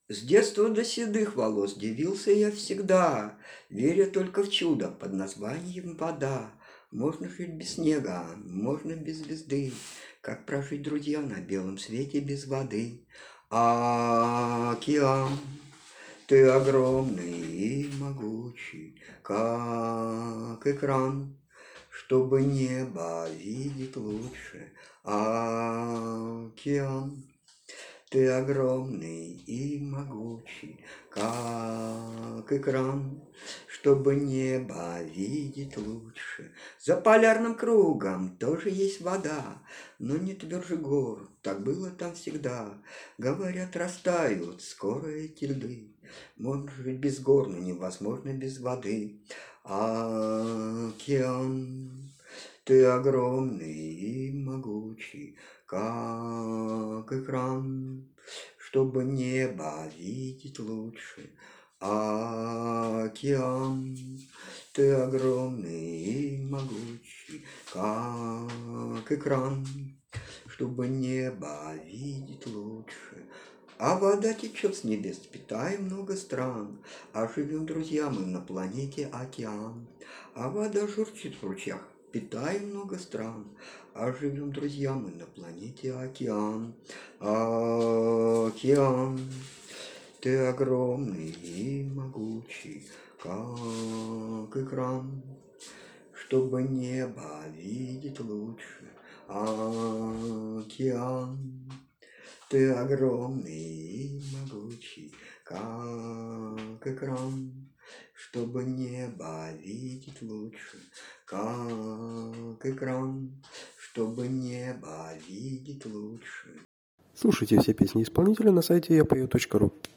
С детства до седых волос дивился я всегда, веря только в чудо под названием вода. Можно жить без снега, можно без звезды, как прожить, друзья, на белом свете без воды. Океан, ты огромный и могучий, как экран, чтобы небо видеть лучше. Океан, ты огромный и могучий, как экран, чтобы небо видеть лучше. За полярным кругом тоже есть вода, но не тверже гор, так было там всегда. Говорят, растают скоро эти льды. Можно жить без гор, но невозможно без воды. Океан, ты огромный и могучий, как экран, чтобы небо видеть лучше. Океан, ты огромный и могучий, как экран, чтобы небо видеть лучше. А вода течет с небес, питая много стран, а живем, друзья, мы на планете океан. А вода журчит в ручьях, питая много стран, а живем, друзья, мы на планете океан. Океан, ты огромный и могучий, как экран, чтобы небо видеть лучше. Океан, ты огромный и могучий, как экран, чтобы небо видеть лучше. Как экран, чтобы небо видеть лучше. Слушайте все песни исполнителя на сайте yapoe.ru.